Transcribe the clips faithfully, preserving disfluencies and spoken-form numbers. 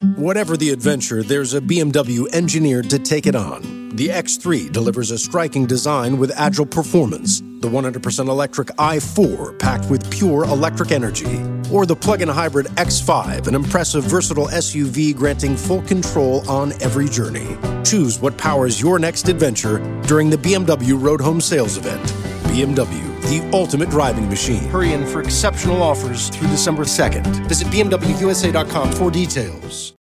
Whatever the adventure, there's a B M W engineered to take it on. The X three delivers a striking design with agile performance. The one hundred percent electric i four packed with pure electric energy. Or the plug-in hybrid X five, an impressive versatile S U V granting full control on every journey. Choose what powers your next adventure during the B M W Road Home Sales Event. B M W, the ultimate driving machine. Hurry in for exceptional offers through December second. Visit B M W U S A dot com for details.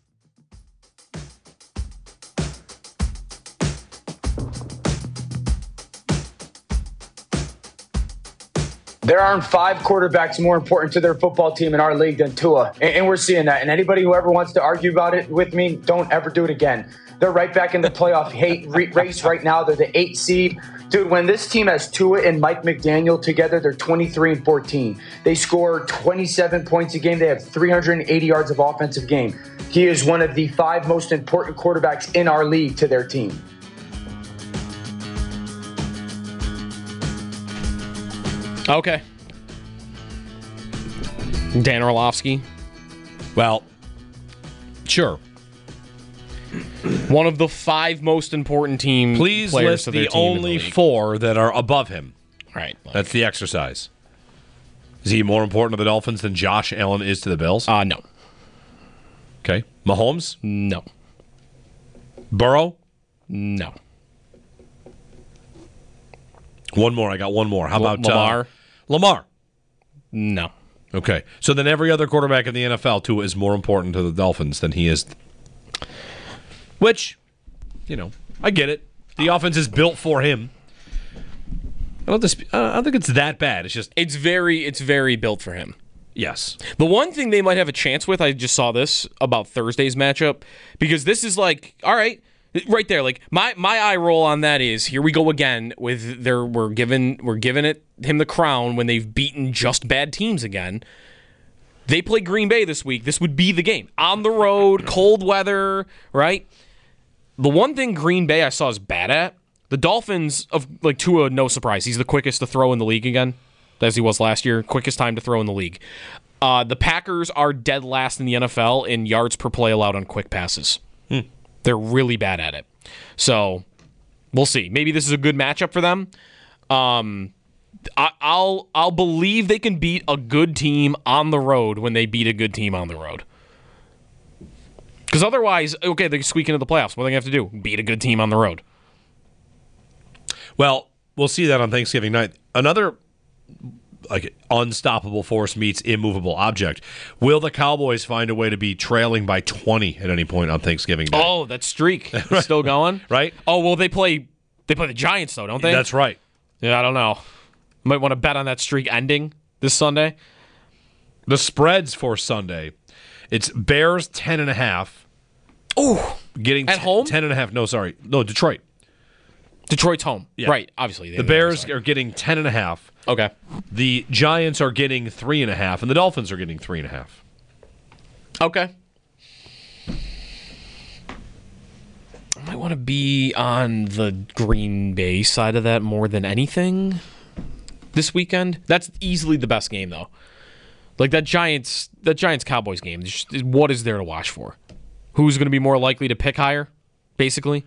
There aren't five quarterbacks more important to their football team in our league than Tua, and, and we're seeing that. And anybody who ever wants to argue about it with me, don't ever do it again. They're right back in the playoff hate race right now. They're the eight seed. Dude, when this team has Tua and Mike McDaniel together, they're twenty-three and fourteen. They score twenty-seven points a game. They have three hundred eighty yards of offensive game. He is one of the five most important quarterbacks in our league to their team. Okay. Dan Orlovsky. Well, sure. One of the five most important team Please players list to their the team in only the league. four that are above him. Right. Like, That's the exercise. Is he more important to the Dolphins than Josh Allen is to the Bills? Uh, no. Okay. Mahomes? No. Burrow? No. One more. I got one more. How L- about Lamar? Uh, Lamar? No. Okay. So then every other quarterback in the N F L, too, is more important to the Dolphins than he is. Which, you know, I get it. The offense is built for him. I don't, disp- I don't think it's that bad. It's just... It's very, it's very built for him. Yes. The one thing they might have a chance with, I just saw this about Thursday's matchup, because this is like, all right, right there. Like my my eye roll on that is here we go again with their we're given we're giving it him the crown when they've beaten just bad teams again. They play Green Bay this week. This would be the game on the road, cold weather, right? The one thing Green Bay I saw is bad at, the Dolphins, of like Tua, no surprise. He's the quickest to throw in the league again, as he was last year. Quickest time to throw in the league. Uh, the Packers are dead last in the N F L in yards per play allowed on quick passes. Hmm. They're really bad at it. So we'll see. Maybe this is a good matchup for them. Um, I, I'll I'll believe they can beat a good team on the road when they beat a good team on the road. Because otherwise, okay, they squeak into the playoffs. What are they going to have to do? Beat a good team on the road. Well, we'll see that on Thanksgiving night. Another like unstoppable force meets immovable object. Will the Cowboys find a way to be trailing by twenty at any point on Thanksgiving Day? Oh, that streak is still going? Right? Oh, well, they play they play the Giants, though, don't they? That's right. Yeah, I don't know. Might want to bet on that streak ending this Sunday. The spreads for Sunday, it's Bears ten and a half. Oh, getting at t- home? ten and a half. No, sorry. No, Detroit. Detroit's home. Yeah. Right, obviously. They the Bears are getting ten and a half. Okay. The Giants are getting three and a half, and the Dolphins are getting three and a half. Okay. I might want to be on the Green Bay side of that more than anything this weekend. That's easily the best game, though. Like that Giants, that Giants Cowboys game. Just, what is there to watch for? Who's going to be more likely to pick higher? Basically,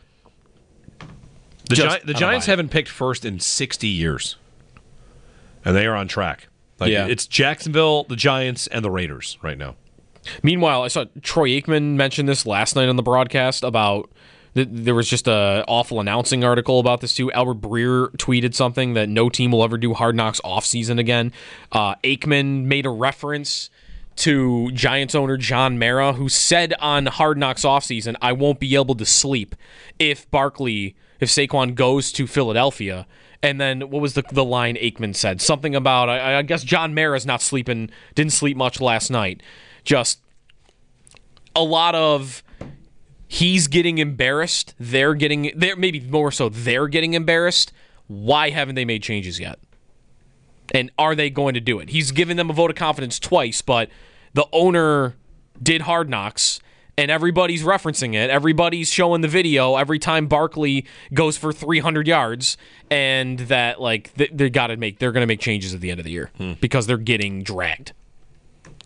the, Just, Gi- the Giants haven't picked first in sixty years, and they are on track. Like yeah. It's Jacksonville, the Giants, and the Raiders right now. Meanwhile, I saw Troy Aikman mention this last night on the broadcast about th- there was just a awful announcing article about this too. Albert Breer tweeted something that no team will ever do Hard Knocks offseason again. Uh, Aikman made a reference to Giants owner John Mara, who said on Hard Knocks offseason, I won't be able to sleep if Barkley, if Saquon goes to Philadelphia. And then what was the the line Aikman said? Something about, I, I guess John Mara's not sleeping, didn't sleep much last night. Just a lot of he's getting embarrassed. They're getting, they're maybe more so they're getting embarrassed. Why haven't they made changes yet? And are they going to do it? He's given them a vote of confidence twice, but the owner did Hard Knocks, and everybody's referencing it. Everybody's showing the video every time Barkley goes for three hundred yards, and that like they, they got to make they're going to make changes at the end of the year hmm. because they're getting dragged.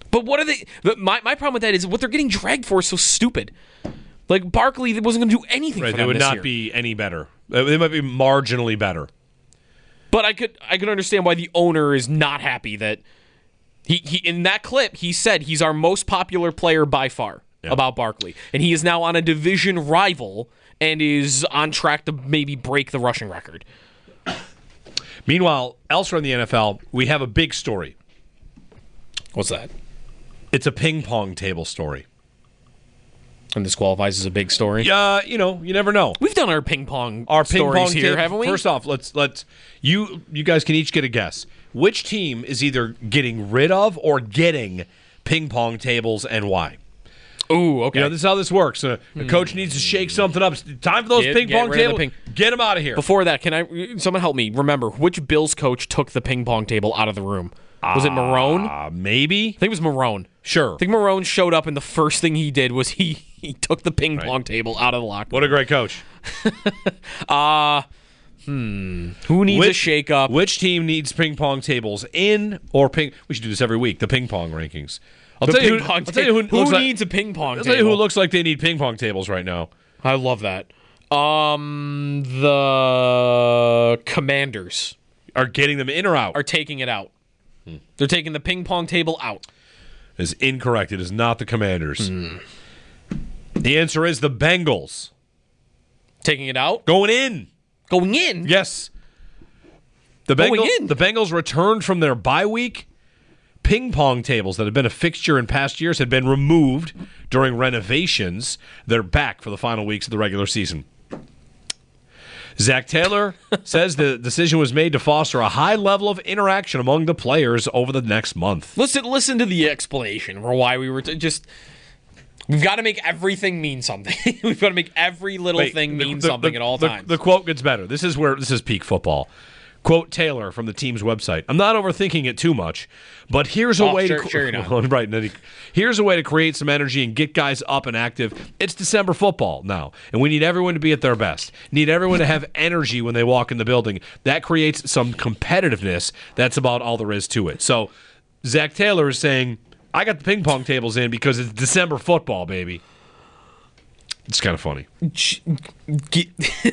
But what are they? The, my my problem with that is what they're getting dragged for is so stupid. Like Barkley wasn't going to do anything Right, for they them would this not year. be any better. Uh, They might be marginally better. But I could I could understand why the owner is not happy that he, he in that clip he said he's our most popular player by far Yeah. about Barkley, and he is now on a division rival and is on track to maybe break the rushing record. Meanwhile, elsewhere in the N F L, we have a big story. What's that? It's a ping pong table story. And this qualifies as a big story. Yeah, you know, you never know. We've done our ping pong Our ping stories pong here, table- haven't we? First off, let's let's you you guys can each get a guess. Which team is either getting rid of or getting ping pong tables and why? Ooh, okay. You know, this is how this works. Uh, the coach needs to shake something up. It's time for those Get- ping get pong rid of the tables. ping- Get them out of here. Before that, can I? Someone help me remember which Bills coach took the ping pong table out of the room? Was it Marone? I Uh, maybe. think it was Marone. Sure. I think Marone showed up, and the first thing he did was he he took the ping pong table out of the locker room. What a great coach. Who needs a Which- shake up? Which team needs ping pong tables in or ping? We should do this every week. The ping pong rankings. I'll The tell you ping who. pong I'll tell you who, table. looks Who like- needs a ping pong I'll table? tell you who looks like they need ping pong tables right now. I love that. Um, the Commanders Are getting them in or out? are taking it out. They're taking the ping pong table out. Is incorrect. It is not the Commanders. The answer is the Bengals Taking it out. going in. Going in. Yes. The Going Bengals. in. The Bengals returned from their bye week. Ping pong tables that had been a fixture in past years had been removed during renovations. They're back for the final weeks of the regular season. Zach Taylor says the decision was made to foster a high level of interaction among the players over the next month. Listen, listen to the explanation for why we were t- just. We've got to make everything mean something. We've got to make every little Wait, thing the- mean the- something the- at all the- times. The quote gets better. This is where this is peak football. Quote Taylor from the team's website. I'm not overthinking it too much, but here's a Oh, way sure- to sure you're not. Well, right. and then he- Here's a way to create some energy and get guys up and active. It's December football now, and we need everyone to be at their best. Need everyone to have energy when they walk in the building. That creates some competitiveness. That's about all there is to it. So Zach Taylor is saying, I got the ping pong tables in because it's December football, baby. It's kind of funny. Get-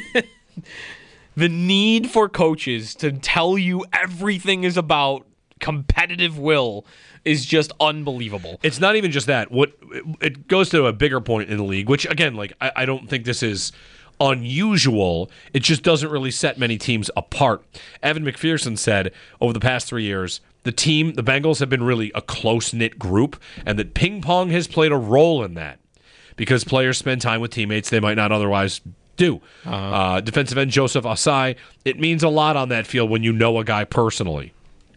the need for coaches to tell you everything is about competitive will is just unbelievable. It's not even just that. What it goes to a bigger point in the league, which again, like I, I don't think this is unusual. It just doesn't really set many teams apart. Evan McPherson said over the past three years, the team, the Bengals, have been really a close knit group, and that ping pong has played a role in that because players spend time with teammates they might not otherwise do. Uh-huh. Uh, defensive end Joseph Asai, it means a lot on that field when you know a guy personally.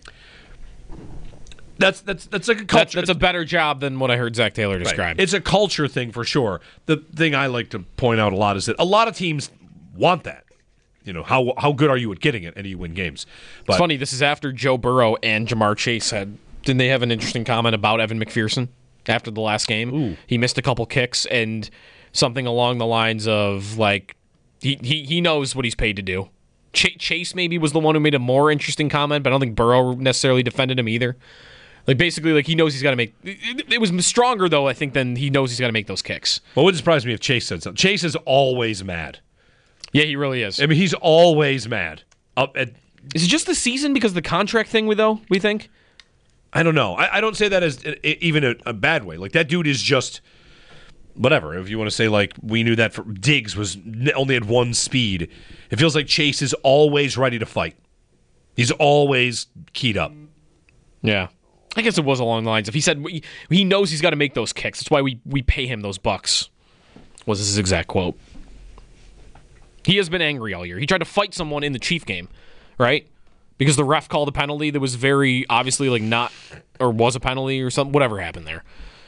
That's that's that's like a culture. That's, that's a better job than what I heard Zach Taylor describe. Right. It's a culture thing for sure. The thing I like to point out a lot is that a lot of teams want that. You know, how how good are you at getting it, and you win games. But It's funny, this is after Joe Burrow and Jamar Chase had. Didn't they have an interesting comment about Evan McPherson after the last game? Ooh. He missed a couple kicks and something along the lines of, like, he, he, he knows what he's paid to do. Ch- Chase maybe was the one who made a more interesting comment, but I don't think Burrow necessarily defended him either. Like, basically, like, he knows he's got to make... It, it was stronger, though, I think, than he knows he's got to make those kicks. what would surprise me if Chase said something. Chase is always mad. Yeah, he really is. I mean, he's always mad. Up at, Is it just the season because of the contract thing, we though, we think? I don't know. I, I don't say that as a, even a, a bad way. Like, that dude is just... Whatever. If you want to say, like, we knew that for, Diggs was only at one speed. It feels like Chase is always ready to fight. He's always keyed up. Yeah. I guess it was along the lines of he said he knows he's got to make those kicks. That's why we, we pay him those bucks, was his exact quote. He has been angry all year. He tried to fight someone in the Chief game, right? Because the ref called a penalty that was very obviously like not, or was a penalty or something, whatever happened there.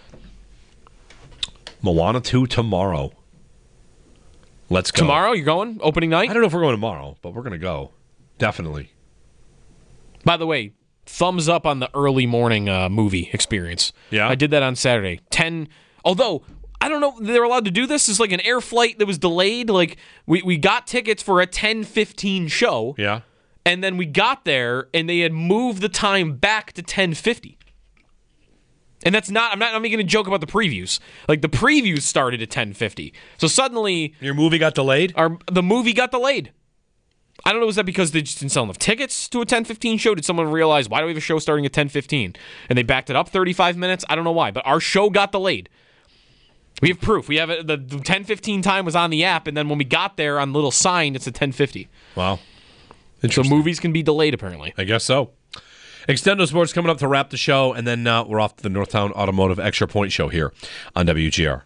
Moana two tomorrow. Let's go. Tomorrow, you're going? Opening night? I don't know if we're going tomorrow, but we're going to go. Definitely. By the way, thumbs up on the early morning uh, movie experience. Yeah? I did that on Saturday. ten Although, I don't know, they're allowed to do this. It's like an air flight that was delayed. Like, we, we got tickets for a ten fifteen show. Yeah. And then we got there, and they had moved the time back to ten fifty. And that's not, I'm not, I'm making a joke about the previews. Like, the previews started at ten fifty. So suddenly... Your movie got delayed? Our, the movie got delayed. I don't know, was that because they just didn't sell enough tickets to a ten fifteen show? Did someone realize, why do we have a show starting at ten fifteen? And they backed it up thirty-five minutes? I don't know why, but our show got delayed. We have proof. We have it, the, the ten fifteen time was on the app, and then when we got there on the little sign, it's at ten fifty. Wow. So movies can be delayed, apparently. I guess so. Extendo Sports coming up to wrap the show, and then uh, we're off to the Northtown Automotive Extra Point show here on W G R.